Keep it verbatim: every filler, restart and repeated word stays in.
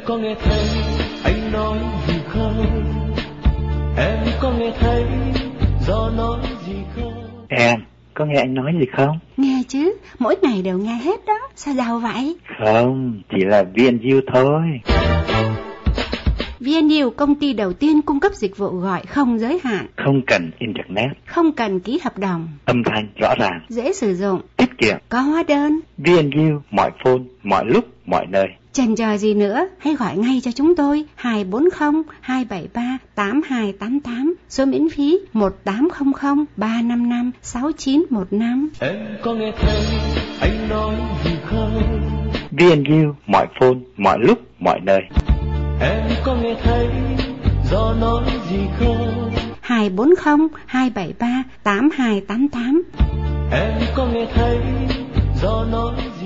có nghe thấy anh nói gì không? Em có nghe thấy gió nói gì không? Em có nghe anh nói gì không? Nghe chứ, mỗi ngày đều nghe hết đó. Sao giàu vậy? Không, chỉ là vê en u thôi. vê en u, công ty đầu tiên cung cấp dịch vụ gọi không giới hạn, Không cần internet, không cần ký hợp đồng, âm thanh rõ ràng, dễ sử dụng, tiết kiệm, có hóa đơn. vê en u mọi phone, mọi lúc, mọi nơi. Chần chờ gì nữa, hãy gọi ngay cho chúng tôi hai bốn không hai bảy ba tám hai tám tám, số miễn phí một tám không không ba năm năm sáu chín một năm. Em có nghe thấy anh nói gì không? vê en u mọi phone, mọi lúc, mọi nơi. Em có nghe thấy gió nói gì không? hai bốn không hai bảy ba tám hai tám tám. Em có nghe thấy gió nói gì